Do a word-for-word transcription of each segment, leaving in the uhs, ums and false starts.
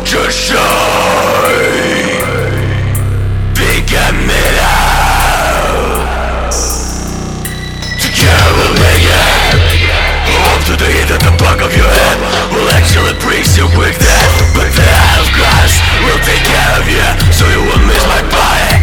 your shine. Become it out. Together we'll make it. Up to the hit at the back of your head will actually bring you quick death. But the hand of glass will take care of you, so you won't miss my body.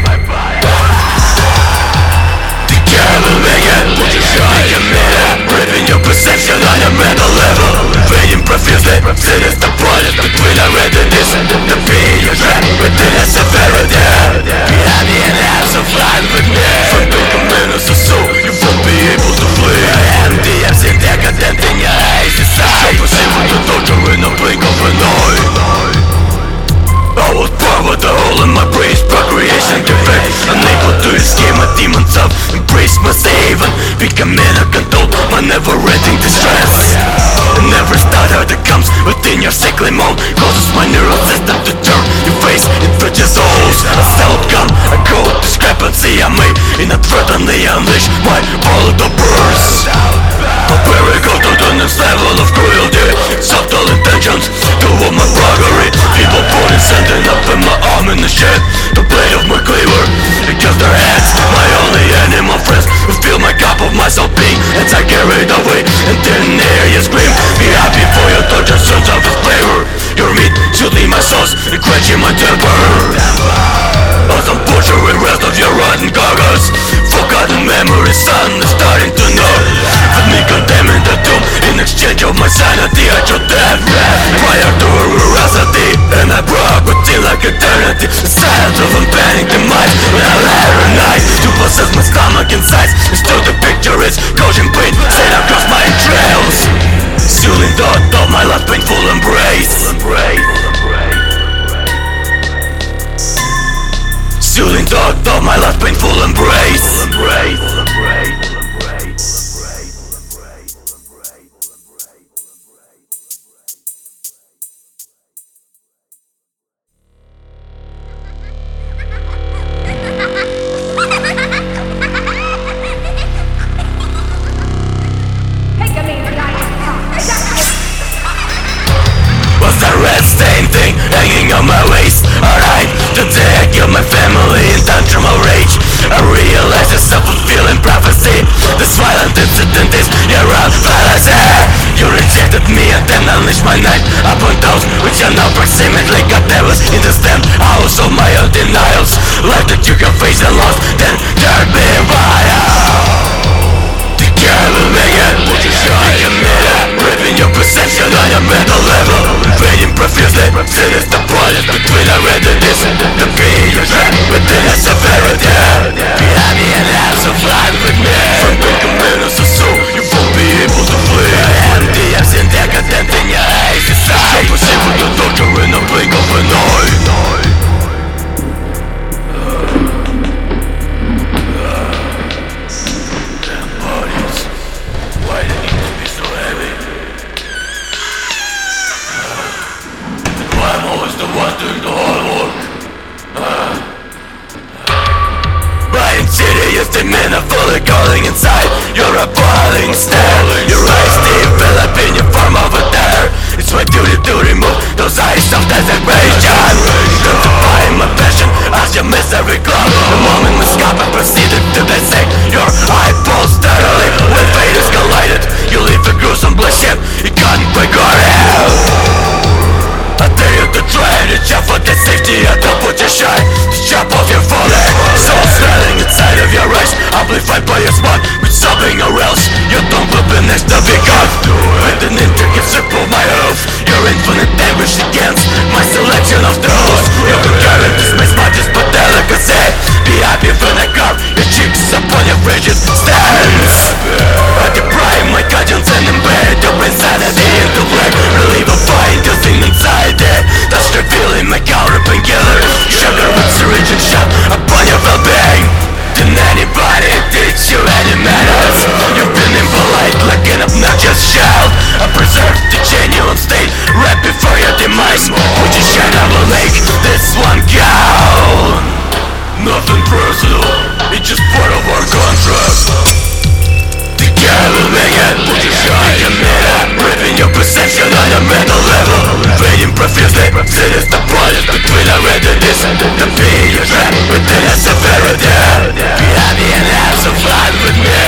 Together we'll make it. Put your shine. Become it out. Ripping your perception on a mental level. Fading profusely. Sin is the product between our entities. The being you trap within a severity. Behind the enhance of life with me. From the commandos of soul, you won't be able to flee. I am the absent decadent in your eyes. Inside, perceiving the torture in the blink of an eye. I was born with a hole in my brain's procreation defect. Unable to escape my demons of embrace my haven. Becoming a control, my never-ending distress. And every stutter that comes within your sickly moan causes my neural system to turn your face into just holes. A outcome, a cold discrepancy I may inadvertently unleash my volatile burst. Prepare we go to the next level of cruelty. Subtle intentions to all my buggery. People putting sending up in my arm in the shed. The blade of my cleaver against their heads. My only animal friends who fill my cup of my soul being. As I carried away and didn't hear you scream. Be happy for your torture sons of its flavor. Your meat shooting my sauce and quenching my temper. As I'm butchering rest of your rotten carcass. Forgotten memories suddenly starting to know. With me condemning the doom in exchange of my sanity at your death. Prior to her veracity, and I brought within like eternity. The silence of unbanning the mind when I let her night to possess my stomach and sides. And still the picture is causing pain straight across my entrails. Sealing thought of my last painful embrace. Sealing thought of my last painful embrace. Was that red stain thing hanging on my waist? Alright, the day I killed my family in tantrumal rage, I realized a self-fulfilling prophecy. This violent incident is your own fallacy. You rejected me and then unleashed my knife upon those which are now proximately got devils in the stand house of my own denials. Life that you can face and lost, then turn me vile. Together make it, put your shine. Ripping your perception on your mental level. Fading profusely, sin is the product between our entities. The being you trap within a severity. Behind the enhance of life with me. From the commandos of soul, you won't be able to flee. I am the absent decadent in your eyes. Inside, perceiving the torture in the blink of an eye. The men are fully calling inside. You're a boiling stare. Your eyes develop in your form of a terror. It's my duty to remove those eyes of desecration. Justifying my passion as your misery club. The moment my scalp proceeded to dissect your eyeballs steadily. When fate is collided, you leave a gruesome bloodshed. You can't break your hell. I tell you to try and reach out for the safety at the put your shine. The chop off your folly. Soul swelling inside of your eyes, amplified by your spot with sobbing or else your tongue will be next to be cut. With an intricate strip of my hoof, your infinite anguish against my selection of the host. You can carry this mismatches but delicacy. Be happy when I carve your cheeks upon your frigid stance. I deprive my conscience and embed your insanity into black. Relieve a fine using inside it. That's revealing my counter painkiller. Sugar with syringe and shot upon your well-being. Didn't anybody teach you any manners? You've been impolite like an obnoxious child. I preserved the genuine state right before your demise. Would you shine, I will make this one count. Nothing personal, it's just part of our contract. Together make it, would you shine? Ripping your perception on a mental level. Fading profusely, sin is the readiness to be a trap within a severity. Behind the enhance of life with me.